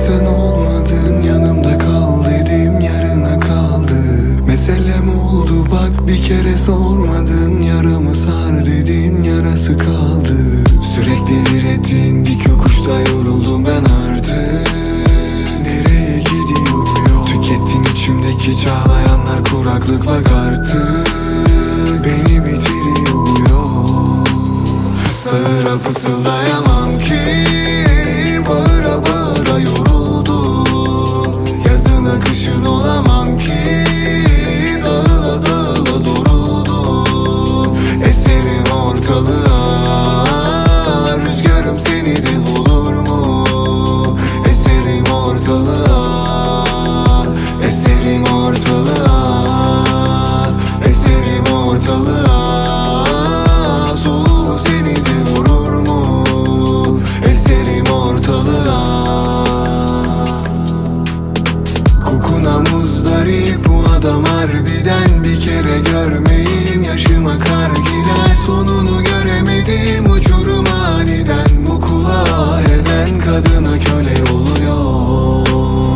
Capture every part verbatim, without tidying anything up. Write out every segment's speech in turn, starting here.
sen olmadın, yanımda kal dedim, yarına kaldı. Meselem oldu bak, bir kere sormadın, yaramı sar dedin, yarası kaldı. Sürekli direttin, dik yokuşta yoruldum ben artık. Nereye gidiyor bu yol? Tükettin içimdeki çağlayanlar, kuraklık bak artık. Beni bitiriyor bu yol. Sağıra fısıldayamam ki, bağıra bağıra yoruldum. Yazına kışın olamam ki, dağıla dağıla doruldum. Eserim ortalığa, rüzgarım seni de bulur mu? Eserim ortalığa, eserim ortalığa, eserim ortalığa. Soğuğu seni de vurur mu? Eserim ortalığa. Kokuna muzdarip bu adam, harbiden bir kere görmeyim, yaşıma kar gider. Sonunu göremedim, uçurum aniden. Bu kulağa eden kadına köle oluyor.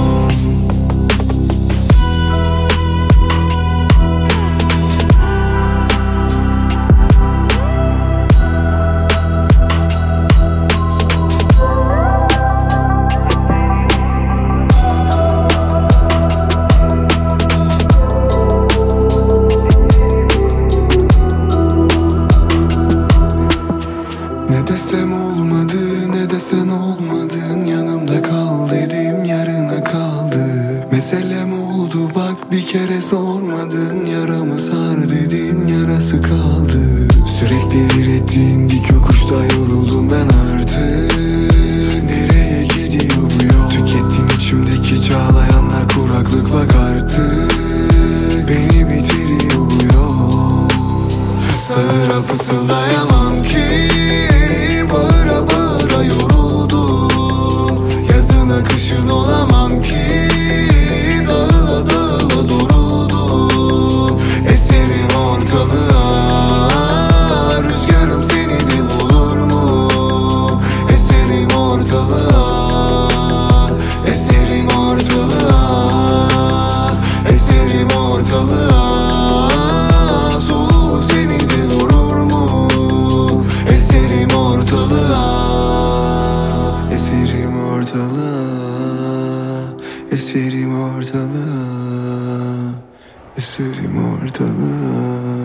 Ne desem olmadı, ne desen olmadın, yanımda kal dedim, yarına kaldı. Meselem oldu bak, bir kere sormadın, yaramı sar dedin, yarası kaldı. Sürekli direttin, dik yokuşta yoruldum ben artık. Nereye gidiyor bu yol? Tükettin içimdeki çağlayanlar, kuraklık bak artık. Beni bitiriyor bu yol. Sağıra fısıldayamam ki, bağıra bağıra yoruldum. Yazına kışın olamam ki, dağıla dağıla doruldum. Eserim ortalığa, rüzgarım seni de bulur mu? Eserim ortalığa, eserim ortalığa, eserim ortalığa. Soğuğu seni de vurur mu? Eserim ortalığa, eserim ortalığa, eserim ortalığa, eserim ortalığa.